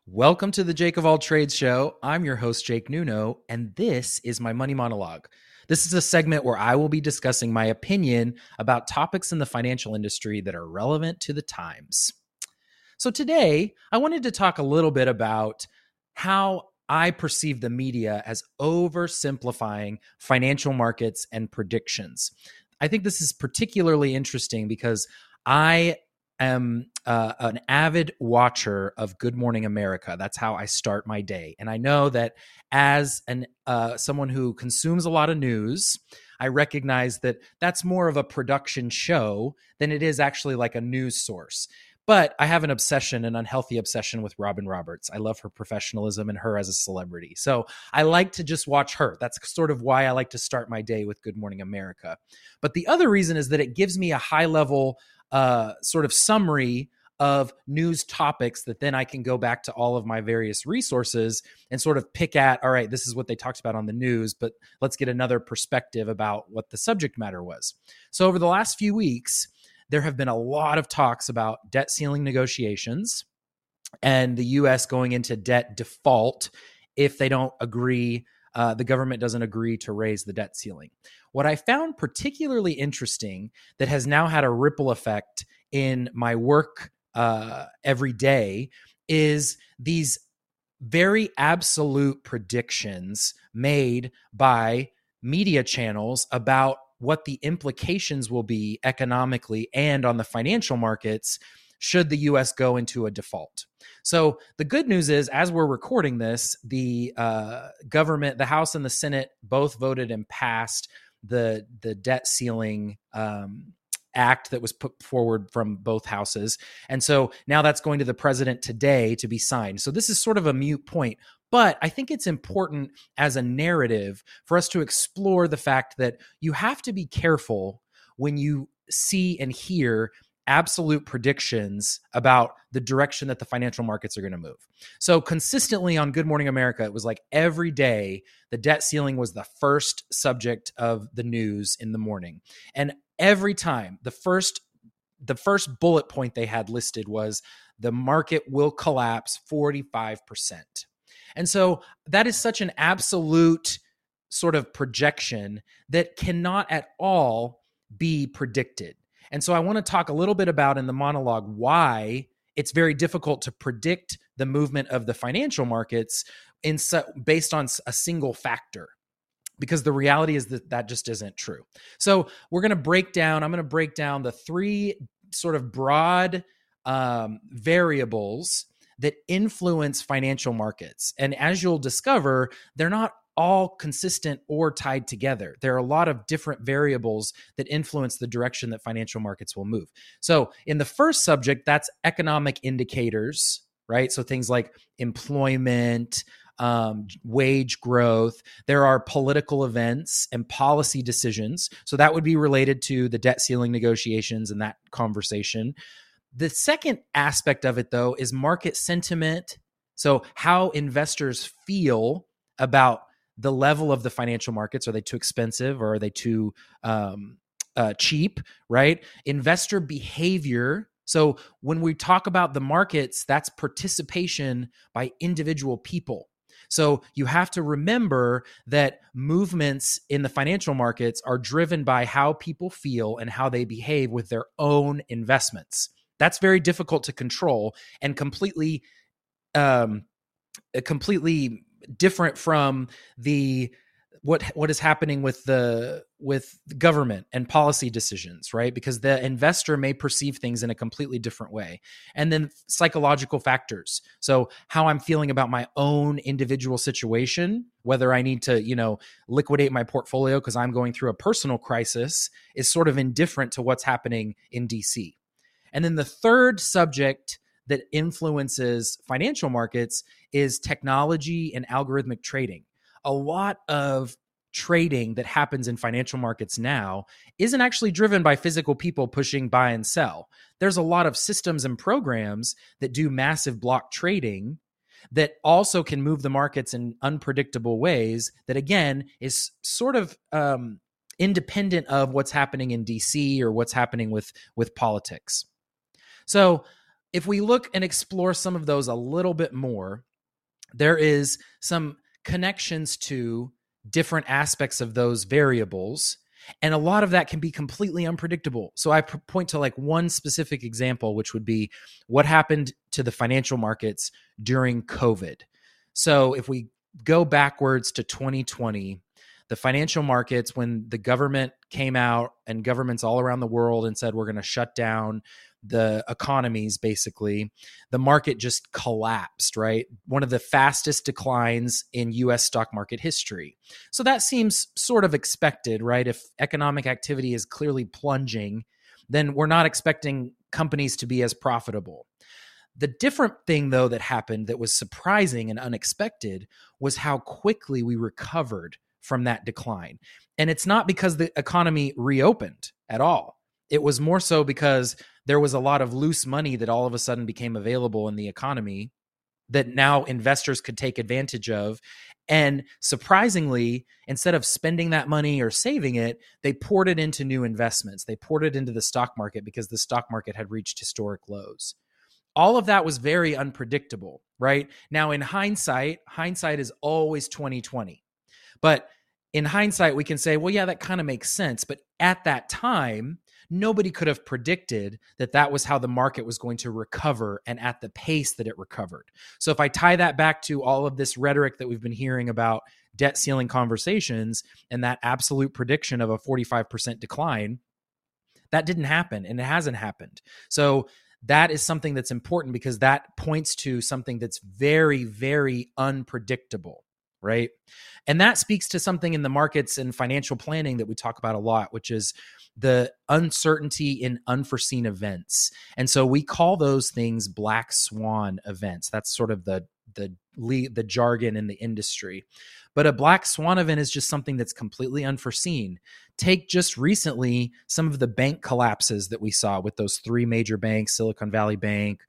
Welcome to the Jake of All Trades show. I'm your host, Jake Nuno, and this is my money monologue. This is a segment where I will be discussing my opinion about topics in the financial industry that are relevant to the times. So today, I wanted to talk a little bit about how I perceive the media as oversimplifying financial markets and predictions. I think this is particularly interesting because I am an avid watcher of Good Morning America. That's how I start my day. And I know that as someone who consumes a lot of news, I recognize that that's more of a production show than it is actually like a news source. But I have an unhealthy obsession with Robin Roberts. I love her professionalism and her as a celebrity. So I like to just watch her. That's sort of why I like to start my day with Good Morning America. But the other reason is that it gives me a high level sort of summary of news topics that then I can go back to all of my various resources and sort of pick at, all right, this is what they talked about on the news, but let's get another perspective about what the subject matter was. So over the last few weeks, there have been a lot of talks about debt ceiling negotiations and the U.S. going into debt default if they don't agree, the government doesn't agree to raise the debt ceiling. What I found particularly interesting that has now had a ripple effect in my work every day is these very absolute predictions made by media channels about what the implications will be economically and on the financial markets should the U.S. go into a default. So the good news is, as we're recording this, the government, the House and the Senate both voted and passed the debt ceiling act that was put forward from both houses. And so now that's going to the president today to be signed. So this is sort of a moot point. But I think it's important as a narrative for us to explore the fact that you have to be careful when you see and hear absolute predictions about the direction that the financial markets are going to move. So consistently on Good Morning America, it was like every day, the debt ceiling was the first subject of the news in the morning. And every time, the first bullet point they had listed was the market will collapse 45%. And so that is such an absolute sort of projection that cannot at all be predicted. And so I want to talk a little bit about in the monologue why it's very difficult to predict the movement of the financial markets based on a single factor, because the reality is that just isn't true. So I'm going to break down the three sort of broad variables that influence financial markets. And as you'll discover, they're not all consistent or tied together. There are a lot of different variables that influence the direction that financial markets will move. So in the first subject, that's economic indicators, right? So things like employment, wage growth. There are political events and policy decisions. So that would be related to the debt ceiling negotiations and that conversation. The second aspect of it, though, is market sentiment. So how investors feel about the level of the financial markets. Are they too expensive or are they too cheap, right? Investor behavior. So when we talk about the markets, that's participation by individual people. So you have to remember that movements in the financial markets are driven by how people feel and how they behave with their own investments. That's very difficult to control and completely different from what is happening with the government and policy decisions, right? Because the investor may perceive things in a completely different way. And then psychological factors. So how I'm feeling about my own individual situation, whether I need to, liquidate my portfolio because I'm going through a personal crisis, is sort of indifferent to what's happening in DC. And then the third subject that influences financial markets is technology and algorithmic trading. A lot of trading that happens in financial markets now isn't actually driven by physical people pushing buy and sell. There's a lot of systems and programs that do massive block trading that also can move the markets in unpredictable ways that, again, is sort of independent of what's happening in DC or what's happening with politics. So if we look and explore some of those a little bit more, there is some connections to different aspects of those variables. And a lot of that can be completely unpredictable. So I point to like one specific example, which would be what happened to the financial markets during COVID. So if we go backwards to 2020, the financial markets, when the government came out and governments all around the world and said, we're going to shut down the economies, basically, the market just collapsed, right? One of the fastest declines in US stock market history. So that seems sort of expected, right? If economic activity is clearly plunging, then we're not expecting companies to be as profitable. The different thing, though, that happened that was surprising and unexpected was how quickly we recovered from that decline. And it's not because the economy reopened at all. It was more so because there was a lot of loose money that all of a sudden became available in the economy that now investors could take advantage of. And surprisingly, instead of spending that money or saving it, they poured it into new investments. They poured it into the stock market because the stock market had reached historic lows. All of that was very unpredictable, right? Now, in hindsight is always 2020. But in hindsight, we can say, well, yeah, that kind of makes sense. But at that time, nobody could have predicted that that was how the market was going to recover and at the pace that it recovered. So if I tie that back to all of this rhetoric that we've been hearing about debt ceiling conversations and that absolute prediction of a 45% decline, that didn't happen and it hasn't happened. So that is something that's important because that points to something that's very, very unpredictable, right? And that speaks to something in the markets and financial planning that we talk about a lot, which is the uncertainty in unforeseen events. And so we call those things black swan events. That's sort of the jargon in the industry. But a black swan event is just something that's completely unforeseen. Take just recently some of the bank collapses that we saw with those three major banks, Silicon Valley Bank,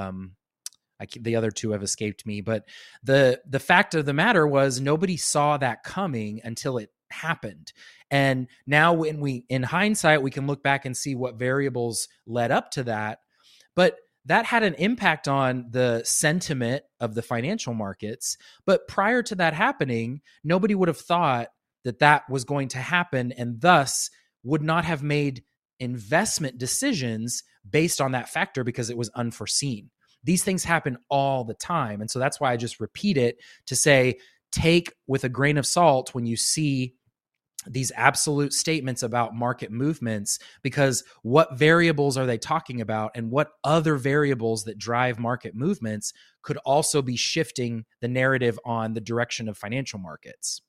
the other two have escaped me, but the fact of the matter was nobody saw that coming until it happened. And now when in hindsight, we can look back and see what variables led up to that. But that had an impact on the sentiment of the financial markets. But prior to that happening, nobody would have thought that that was going to happen and thus would not have made investment decisions based on that factor because it was unforeseen. These things happen all the time. And so that's why I just repeat it to say, take with a grain of salt when you see these absolute statements about market movements, because what variables are they talking about and what other variables that drive market movements could also be shifting the narrative on the direction of financial markets.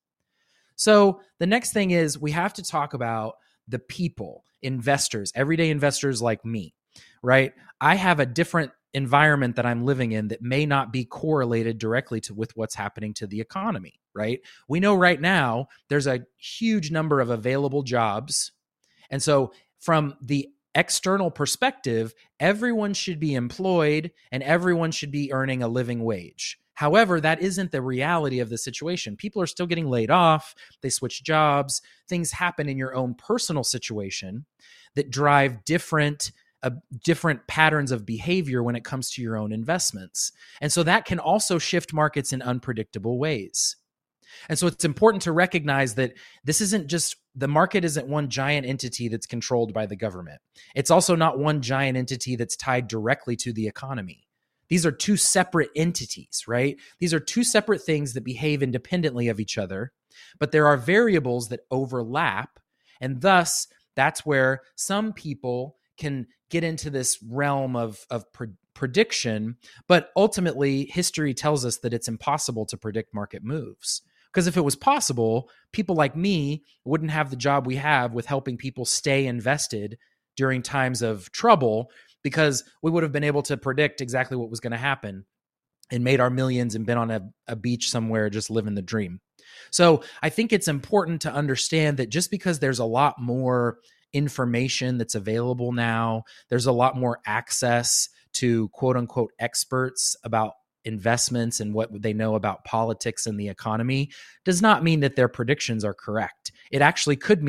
So the next thing is we have to talk about the people, investors, everyday investors like me, right? I have a different environment that I'm living in that may not be correlated directly with what's happening to the economy, right? We know right now there's a huge number of available jobs. And so from the external perspective, everyone should be employed and everyone should be earning a living wage. However, that isn't the reality of the situation. People are still getting laid off. They switch jobs. Things happen in your own personal situation that drive different patterns of behavior when it comes to your own investments. And so that can also shift markets in unpredictable ways. And so it's important to recognize that this isn't just, the market isn't one giant entity that's controlled by the government. It's also not one giant entity that's tied directly to the economy. These are two separate entities, right? These are two separate things that behave independently of each other, but there are variables that overlap. And thus, that's where some people can get into this realm of prediction, but ultimately history tells us that it's impossible to predict market moves. Because if it was possible, people like me wouldn't have the job we have with helping people stay invested during times of trouble, because we would have been able to predict exactly what was going to happen and made our millions and been on a beach somewhere just living the dream. So I think it's important to understand that just because there's a lot more information that's available now, there's a lot more access to quote unquote experts about investments and what they know about politics and the economy, does not mean that their predictions are correct. It actually could mean that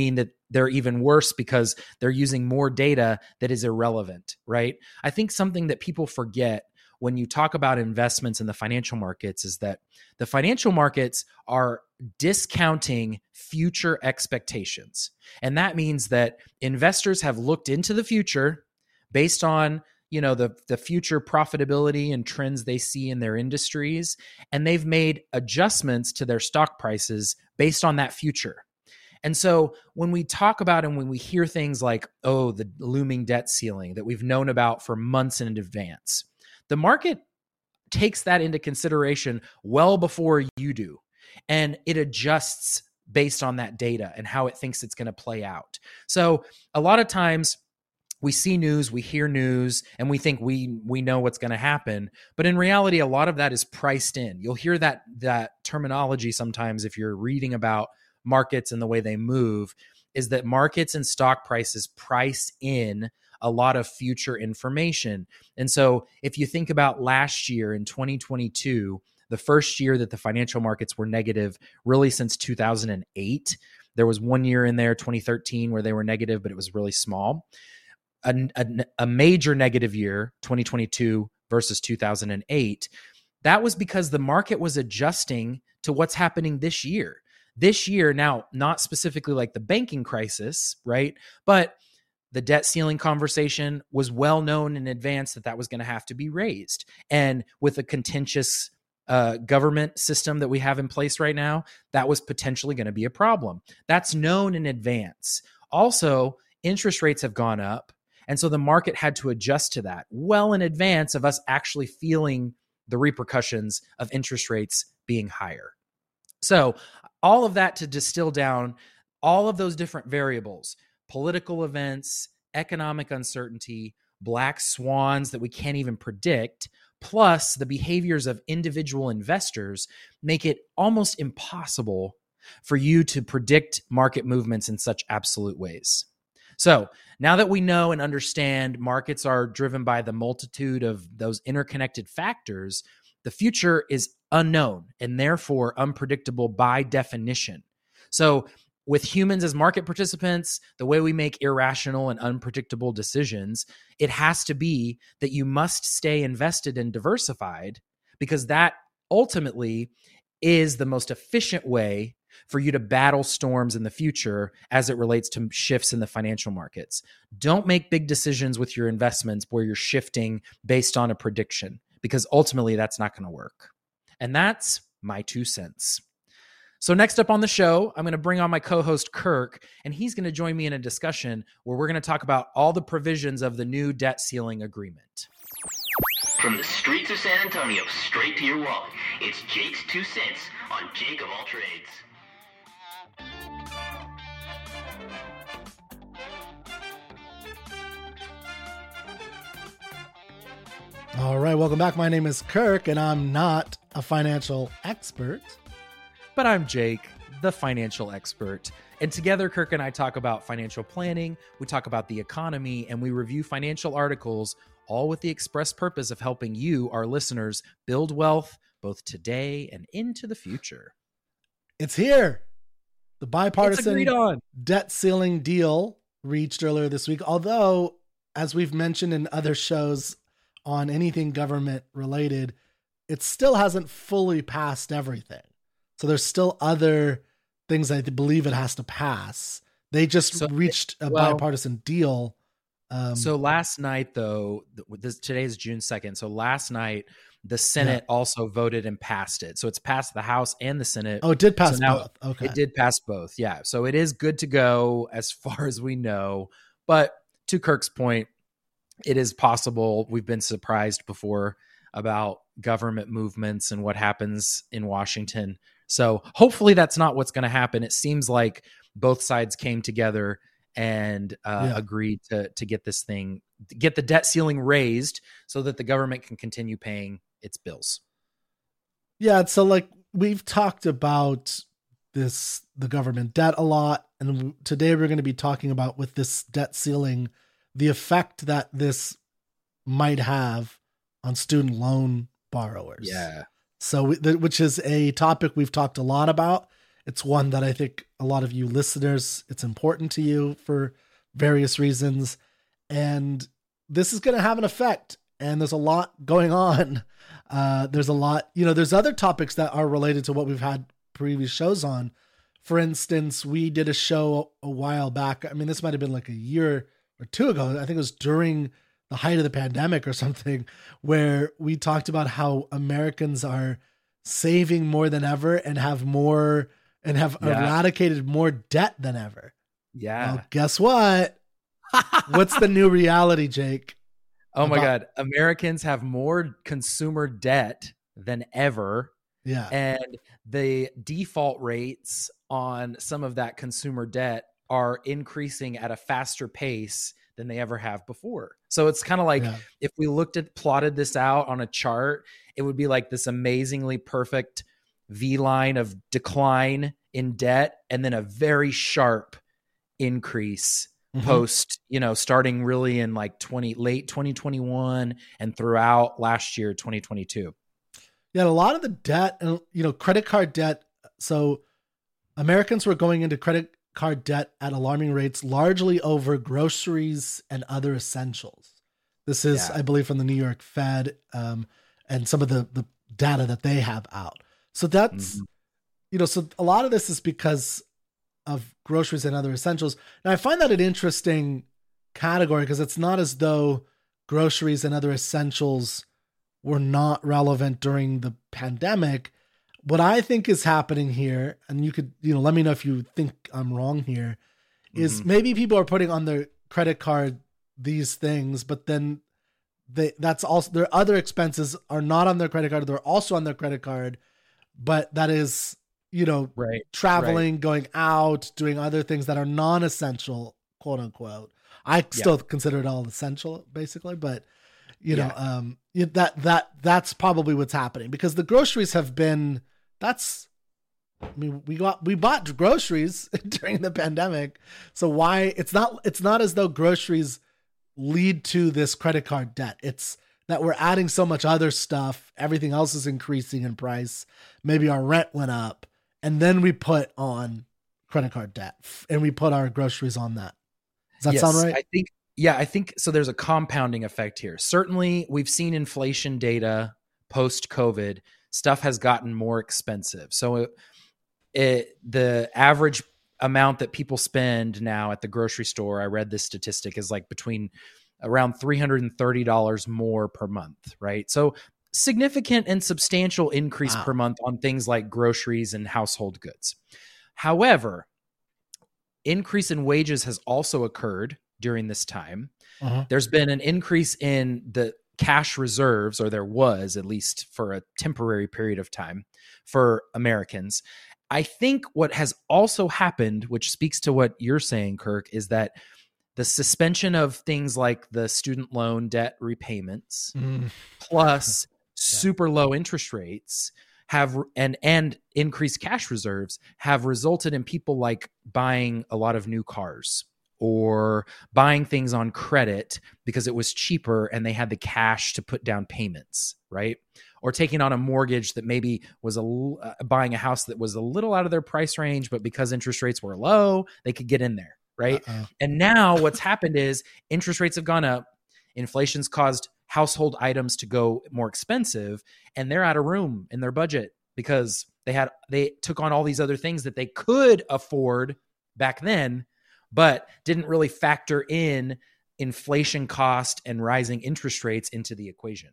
they're even worse because they're using more data that is irrelevant, right? I think something that people forget when you talk about investments in the financial markets is that the financial markets are discounting future expectations. And that means that investors have looked into the future based on the future profitability and trends they see in their industries, and they've made adjustments to their stock prices based on that future. And so when we talk about and when we hear things like, oh, the looming debt ceiling that we've known about for months in advance, the market takes that into consideration well before you do. And it adjusts based on that data and how it thinks it's going to play out. So a lot of times we see news, we hear news, and we think we know what's going to happen. But in reality, a lot of that is priced in. You'll hear that terminology sometimes if you're reading about markets and the way they move, is that markets and stock prices price in a lot of future information. And so if you think about last year in 2022, the first year that the financial markets were negative really since 2008, there was one year in there, 2013, where they were negative, but it was really small. A major negative year, 2022 versus 2008, that was because the market was adjusting to what's happening this year. This year, now, not specifically like the banking crisis, right? But the debt ceiling conversation was well known in advance that was going to have to be raised. And with a contentious government system that we have in place right now, that was potentially going to be a problem. That's known in advance. Also, interest rates have gone up. And so the market had to adjust to that well in advance of us actually feeling the repercussions of interest rates being higher. So all of that to distill down all of those different variables, political events, economic uncertainty, black swans that we can't even predict, plus the behaviors of individual investors make it almost impossible for you to predict market movements in such absolute ways. So now that we know and understand markets are driven by the multitude of those interconnected factors, the future is unknown and therefore unpredictable by definition. So with humans as market participants, the way we make irrational and unpredictable decisions, it has to be that you must stay invested and diversified, because that ultimately is the most efficient way for you to battle storms in the future as it relates to shifts in the financial markets. Don't make big decisions with your investments where you're shifting based on a prediction, because ultimately that's not going to work. And that's my 2 cents. So next up on the show, I'm going to bring on my co-host Kirk, and he's going to join me in a discussion where we're going to talk about all the provisions of the new debt ceiling agreement. From the streets of San Antonio straight to your wallet, it's Jake's 2 cents on Jake of All Trades. All right, welcome back. My name is Kirk, and I'm not a financial expert. But I'm Jake, the financial expert. And together, Kirk and I talk about financial planning, we talk about the economy, and we review financial articles, all with the express purpose of helping you, our listeners, build wealth both today and into the future. It's here. The bipartisan debt ceiling deal reached earlier this week. Although, as we've mentioned in other shows on anything government related, it still hasn't fully passed everything. So there's still other things I believe it has to pass. They just reached a bipartisan deal. So last night, though, today is June 2nd. So last night, the Senate also voted and passed it. So it's passed the House and the Senate. Oh, it did pass both. Okay. It did pass both. Yeah. So it is good to go as far as we know. But to Kirk's point, it is possible. We've been surprised before about government movements and what happens in Washington. So hopefully that's not what's going to happen. It seems like both sides came together and agreed to get this thing, get the debt ceiling raised so that the government can continue paying its bills. Yeah. So like we've talked about the government debt a lot. And today we're going to be talking about, with this debt ceiling, the effect that this might have on student loan borrowers. Yeah. So, which is a topic we've talked a lot about. It's one that I think a lot of you listeners, it's important to you for various reasons. And this is going to have an effect. And there's a lot going on. There's a lot, there's other topics that are related to what we've had previous shows on. For instance, we did a show a while back. I mean, this might've been like a year or two ago. I think it was during the height of the pandemic or something, where we talked about how Americans are saving more than ever and have eradicated more debt than ever. Yeah. Well, guess what? What's the new reality, Jake? Oh my God. Americans have more consumer debt than ever. Yeah. And the default rates on some of that consumer debt are increasing at a faster pace than they ever have before. So it's kind of like if we plotted this out on a chart, it would be like this amazingly perfect V line of decline in debt and then a very sharp increase post, starting really in like late 2021 and throughout last year, 2022. Yeah, a lot of the debt and, credit card debt. So Americans were going into credit card debt at alarming rates, largely over groceries and other essentials. This is, I believe, from the New York Fed and some of the data that they have out. So that's, so a lot of this is because of groceries and other essentials. Now, I find that an interesting category because it's not as though groceries and other essentials were not relevant during the pandemic. What I think is happening here, and you could, let me know if you think I'm wrong here, is maybe people are putting on their credit card these things, but then that's also their other expenses are not on their credit card. They're also on their credit card, but that is, traveling, going out, doing other things that are non-essential, quote unquote. I still consider it all essential basically, but that's probably what's happening because the groceries have been, we bought groceries during the pandemic. So why it's not as though groceries lead to this credit card debt. It's that we're adding so much other stuff. Everything else is increasing in price. Maybe our rent went up and then we put on credit card debt and we put our groceries on that. Does that sound right? I think so. There's a compounding effect here. Certainly we've seen inflation data post COVID. Stuff has gotten more expensive. So the average amount that people spend now at the grocery store, I read this statistic, is like between around $330 more per month, right? So significant and substantial increase per month on things like groceries and household goods. However, increase in wages has also occurred during this time. There's been an increase in the cash reserves, or there was, at least for a temporary period of time, for Americans. I think what has also happened, which speaks to what you're saying, Kirk, is that the suspension of things like the student loan debt repayments plus super low interest rates and increased cash reserves have resulted in people like buying a lot of new cars or buying things on credit because it was cheaper and they had the cash to put down payments, right? Or taking on a mortgage that maybe was buying a house that was a little out of their price range, but because interest rates were low, they could get in there, right? And now what's happened is interest rates have gone up, inflation's caused household items to go more expensive, and they're out of room in their budget because they took on all these other things that they could afford back then, but didn't really factor in inflation cost and rising interest rates into the equation.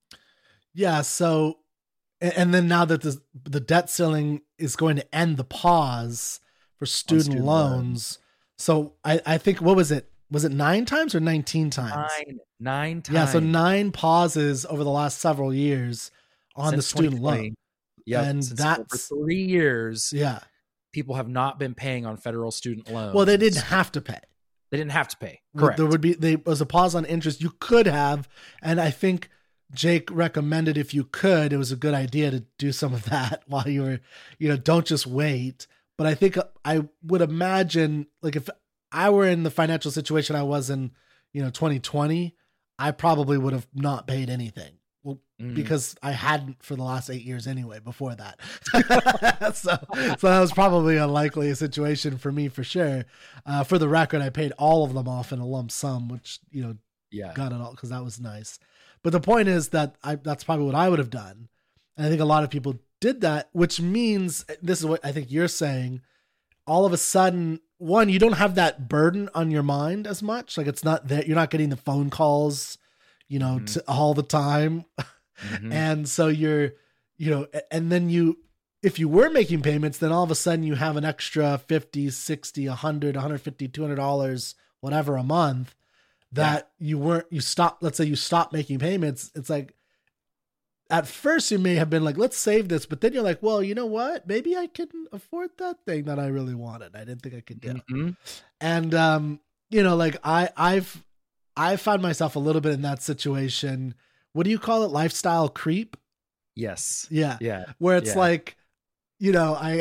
Yeah. So, and then now that the debt ceiling is going to end the pause for student loans. So I think, what was it? Was it 9 times or 19 times? 9 times. Yeah. So 9 pauses over the last several years on the student loan. Yeah. And that's for 3 years. Yeah. People have not been paying on federal student loans. Well, they didn't have to pay. They didn't have to pay. Correct. There was a pause on interest. You could have, and I think Jake recommended if you could, it was a good idea to do some of that while you were, don't just wait. But I think I would imagine, like, if I were in the financial situation I was in, 2020, I probably would have not paid anything. Well, because I hadn't for the last 8 years anyway before that. so that was probably unlikely a situation for me for sure. For the record, I paid all of them off in a lump sum, which, got it all because that was nice. But the point is that that's probably what I would have done. And I think a lot of people did that, which means, this is what I think you're saying, all of a sudden, one, you don't have that burden on your mind as much. Like it's not that you're not getting the phone calls, all the time. And so you're, and then if you were making payments, then all of a sudden you have an extra $50, $60, $100, $150, $200, whatever a month that let's say you stop making payments. It's like, at first you may have been like, let's save this. But then you're like, well, you know what? Maybe I can afford that thing that I really wanted. I didn't think I could do. And, I found myself a little bit in that situation. What do you call it? Lifestyle creep? Yes. Yeah. Yeah. Where it's like, I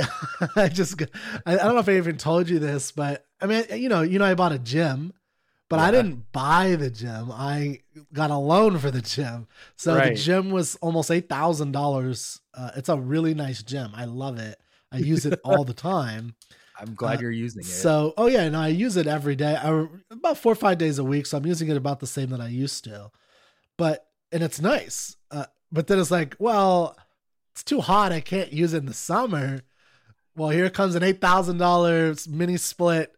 don't know if I even told you this, but I mean, I bought a gym, but I didn't buy the gym. I got a loan for the gym. So the gym was almost $8,000. It's a really nice gym. I love it. I use it all the time. I'm glad you're using it. So, I use it every day. About 4 or 5 days a week. So I'm using it about the same that I used to. And it's nice. But then it's like, well, it's too hot. I can't use it in the summer. Well, here comes an $8,000 mini split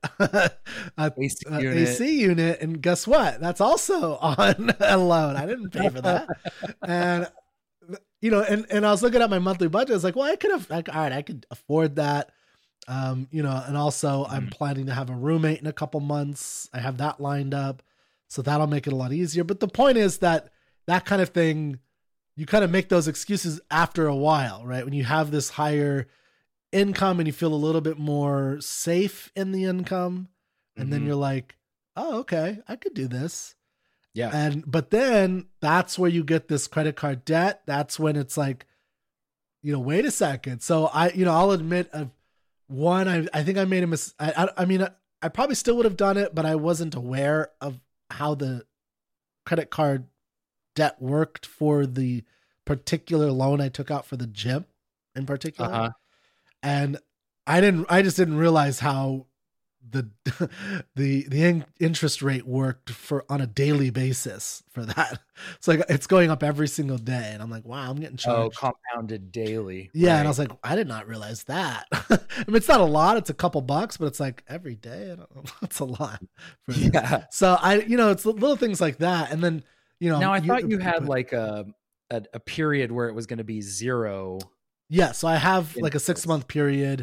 AC unit. And guess what? That's also on a loan. I didn't pay for that. And, and I was looking at my monthly budget. I was like, well, I could afford that. And also I'm planning to have a roommate in a couple months. I have that lined up. So that'll make it a lot easier. But the point is that kind of thing, you kind of make those excuses after a while, right? When you have this higher income and you feel a little bit more safe in the income. And then you're like, oh, okay, I could do this. Yeah. But then that's where you get this credit card debt. That's when it's like, wait a second. So I'll admit I think I made a mistake. I mean, I probably still would have done it, but I wasn't aware of how the credit card debt worked for the particular loan I took out for the gym in particular. And I just didn't realize how the interest rate worked on a daily basis for that. It's like, it's going up every single day. And I'm like, wow, I'm getting charged. Oh, compounded daily. Yeah. Right. And I was like, I did not realize that. I mean, it's not a lot. It's a couple bucks, but it's like every day. I don't know. That's a lot. So it's little things like that. And then, now I thought you had like a period where it was going to be zero. Yeah. So I have like a 6-month period.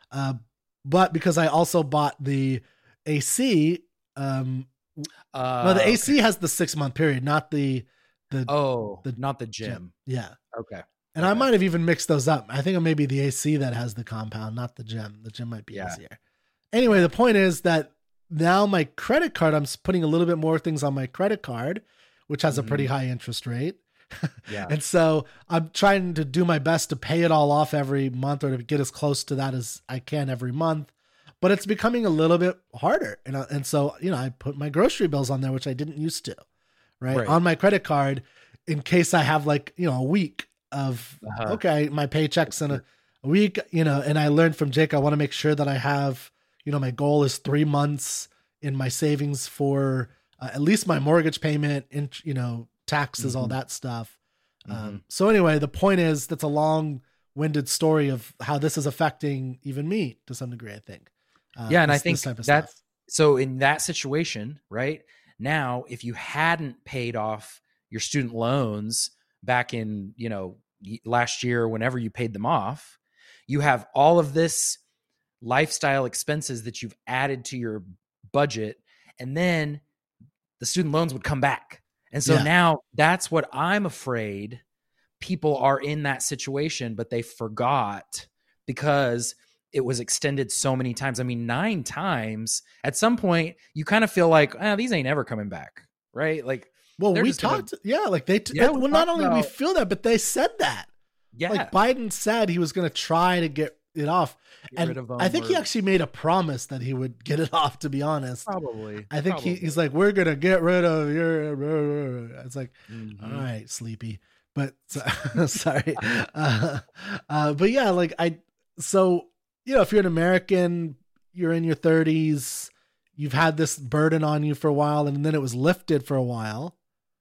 But because I also bought the AC, no, the AC has the 6-month period, not the not the gym. Yeah. Okay. And I might have even mixed those up. I think it may be the AC that has the compound, not the gym. The gym might be easier. Anyway, the point is that now my credit card, I'm putting a little bit more things on my credit card, which has a pretty high interest rate. Yeah. And so I'm trying to do my best to pay it all off every month, or to get as close to that as I can every month, but it's becoming a little bit harder. And so, I put my grocery bills on there, which I didn't used to, right? On my credit card, in case I have like, a week of, okay, my paycheck's in a week, and I learned from Jake, I want to make sure that I have, my goal is 3 months in my savings for at least my mortgage payment, taxes, all that stuff. So anyway, the point is, that's a long-winded story of how this is affecting even me to some degree, I think. And I think that's, so in that situation, right now, if you hadn't paid off your student loans back in, last year, whenever you paid them off, you have all of this lifestyle expenses that you've added to your budget, and then the student loans would come back. And so now that's what I'm afraid people are in that situation, but they forgot because it was extended so many times. I mean, 9 times. At some point, you kind of feel like, these ain't ever coming back, right? Like, well, we talked, well, not only we feel that, but they said that. Yeah. Like Biden said he was going to try to get it off. And I think he actually made a promise that he would get it off, to be honest. Probably. I think he's like, we're going to get rid of your, it's like, all right, sleepy. but sorry. But yeah, like so, you know, if you're an American, you're in your 30s, you've had this burden on you for a while, and then it was lifted for a while.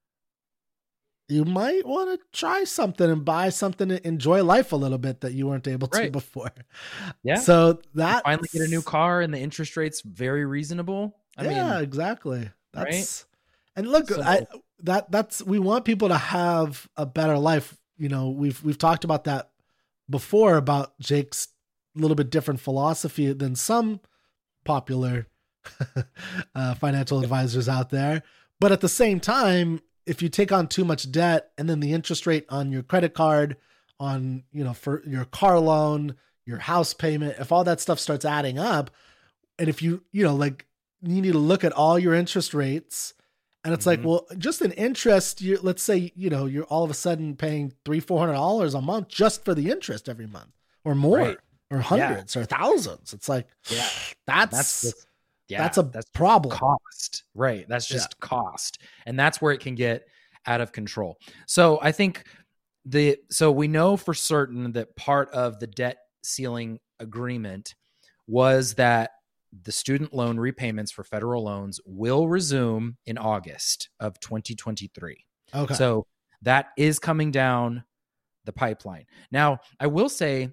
You might want to try something and buy something to enjoy life a little bit that you weren't able to before. Yeah. So that finally get a new car and the interest rate's very reasonable. I mean, exactly. That's right. And look, so, that's we want people to have a better life. You know, we've talked about that before about Jake's little bit different philosophy than some popular financial advisors out there. But at the same time, if you take on too much debt and then the interest rate on your credit card, on, you know, for your car loan, your house payment, if all that stuff starts adding up, and if you know, like, you need to look at all your interest rates, and it's like, well, just an interest, let's say, you know, you're all of a sudden paying $300-$400 a month just for the interest every month or more, or hundreds or thousands. It's like, that's a problem. Cost, right? That's just cost. And that's where it can get out of control. So I think so we know for certain that part of the debt ceiling agreement was that the student loan repayments for federal loans will resume in August of 2023. Okay. So that is coming down the pipeline. Now, I will say,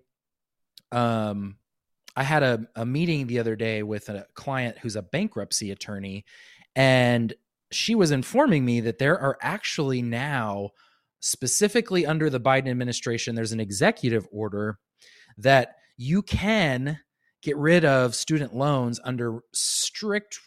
I had a meeting the other day with a client who's a bankruptcy attorney, and she was informing me that there are actually now, specifically under the Biden administration, there's an executive order that you can get rid of student loans under strict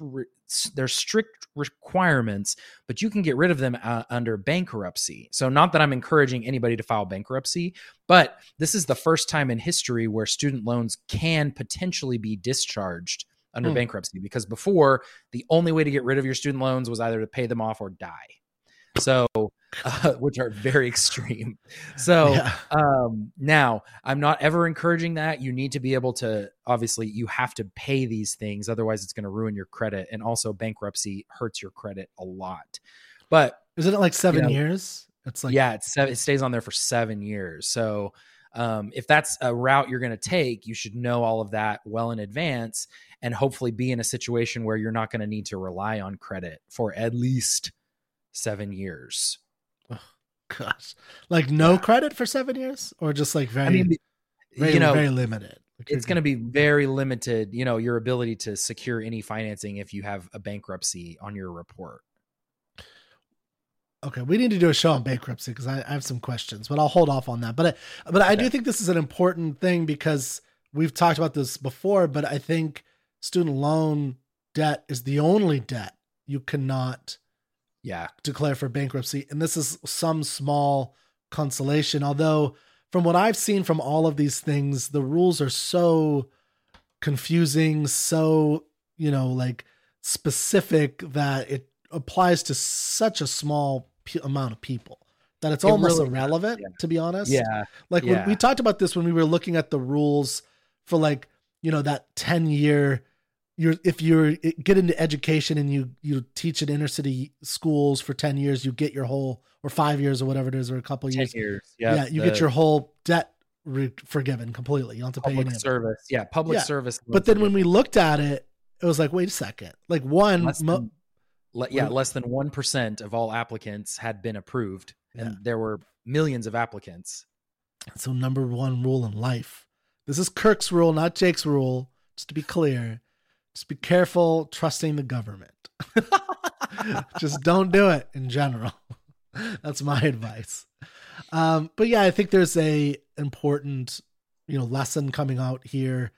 requirements, but you can get rid of them under bankruptcy. So not that I'm encouraging anybody to file bankruptcy, but this is the first time in history where student loans can potentially be discharged under bankruptcy, because before, the only way to get rid of your student loans was either to pay them off or die. So, which are very extreme. So now I'm not ever encouraging that. You need to be able to, obviously you have to pay these things. Otherwise it's going to ruin your credit. And also bankruptcy hurts your credit a lot. But isn't it like 7 years? It's like, it stays on there for 7 years. So if that's a route you're going to take, you should know all of that well in advance and hopefully be in a situation where you're not going to need to rely on credit for at least 7 years. Oh, gosh, like no credit for 7 years, or just like very limited. Like it's going to be very limited, you know, your ability to secure any financing if you have a bankruptcy on your report. Okay, we need to do a show on bankruptcy because I have some questions, but I'll hold off on that. But I do think this is an important thing because we've talked about this before, but I think student loan debt is the only debt you cannot declare for bankruptcy. And this is some small consolation. Although from what I've seen from all of these things, the rules are so confusing, so, you know, like specific that it applies to such a small amount of people that it's almost really irrelevant, to be honest. Like when we talked about this when we were looking at the rules for, like, you know, that 10-year, if you get into education and you teach at inner city schools for 10 years, you get your whole, or 5 years or whatever it is, or a couple of years. 10 years. You get your whole debt forgiven completely. You don't have to pay any service. Public service. But then when we looked at it, it was like, wait a second, like less than 1% of all applicants had been approved, and there were millions of applicants. So number one rule in life, this is Kirk's rule, not Jake's rule, just to be clear. Just be careful trusting the government. Just don't do it in general. That's my advice. But yeah, I think there's a important, you know, lesson coming out here.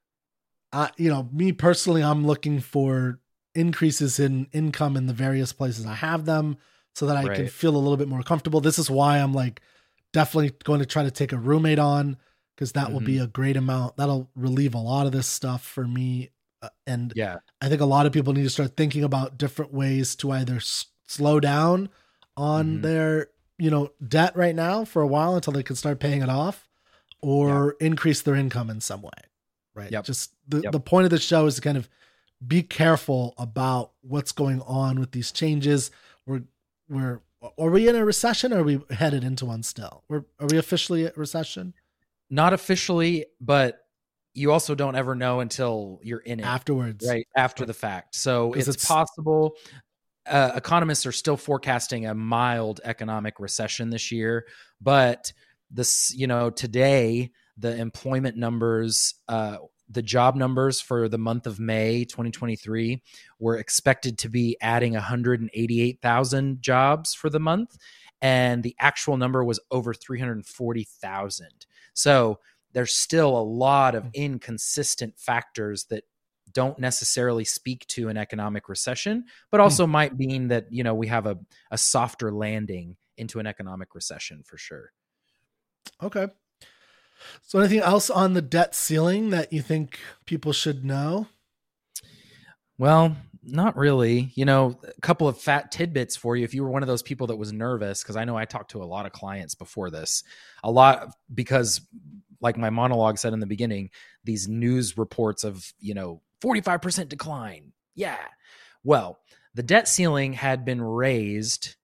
You know, me personally, I'm looking for increases in income in the various places I have them so that I can feel a little bit more comfortable. This is why I'm like definitely going to try to take a roommate on, because that will be a great amount. That'll relieve a lot of this stuff for me. And I think a lot of people need to start thinking about different ways to either slow down on their, you know, debt right now for a while until they can start paying it off, or increase their income in some way. Right. Just the point of the show is to kind of be careful about what's going on with these changes. We're are we in a recession or are we headed into one still? Are we officially at recession? Not officially, but you also don't ever know until you're in it afterwards, right after the fact. So it's possible. Economists are still forecasting a mild economic recession this year, but this, today the employment numbers, the job numbers for the month of May 2023 were expected to be adding 188,000 jobs for the month, and the actual number was over 340,000. So there's still a lot of inconsistent factors that don't necessarily speak to an economic recession, but also might mean that, we have a softer landing into an economic recession for sure. Okay. So anything else on the debt ceiling that you think people should know? Well, not really. A couple of fat tidbits for you. If you were one of those people that was nervous, because I know I talked to a lot of clients before this, because like my monologue said in the beginning, these news reports of, 45% decline. Yeah. Well, the debt ceiling had been raised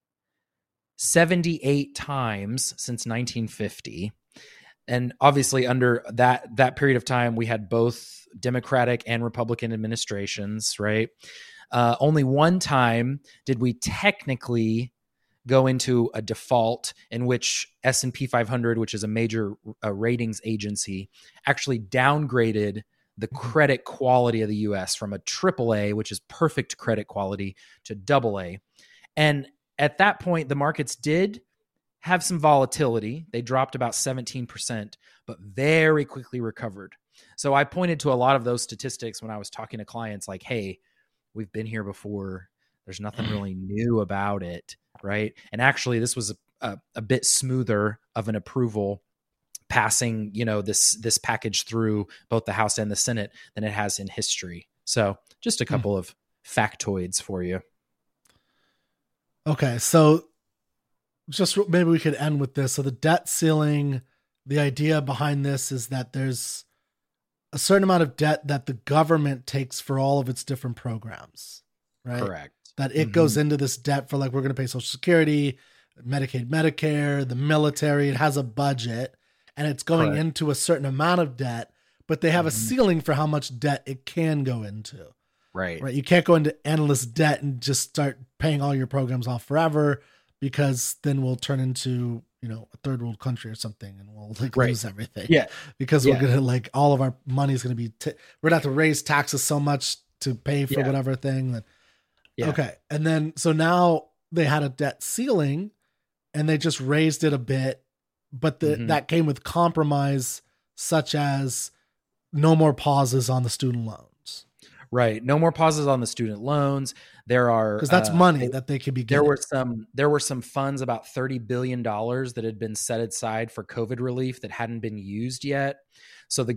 78 times since 1950. And obviously under that period of time, we had both Democratic and Republican administrations, right? Only one time did we technically go into a default in which S&P 500, which is a major ratings agency, actually downgraded the credit quality of the U.S. from a AAA, which is perfect credit quality, to AA. And at that point, the markets did have some volatility. They dropped about 17%, but very quickly recovered. So I pointed to a lot of those statistics when I was talking to clients like, hey, we've been here before. There's nothing really new about it, right? And actually, this was a bit smoother of an approval passing, this package through both the House and the Senate than it has in history. So just a couple of factoids for you. Okay, so just maybe we could end with this. So the debt ceiling, the idea behind this is that there's a certain amount of debt that the government takes for all of its different programs, right? Correct. That it goes into this debt for, like, we're going to pay Social Security, Medicaid, Medicare, the military. It has a budget and it's going into a certain amount of debt, but they have a ceiling for how much debt it can go into. Right. You can't go into endless debt and just start paying all your programs off forever, because then we'll turn into, a third world country or something, and we'll lose everything. Yeah. Because we're going to all of our money is going to be, we're going to have to raise taxes so much to pay for whatever thing that. Yeah. Okay. And then, so now they had a debt ceiling and they just raised it a bit, but that came with compromise, such as no more pauses on the student loans. Right. No more pauses on the student loans. There are, because that's money that they could be getting. There were some funds, about $30 billion that had been set aside for COVID relief that hadn't been used yet. So the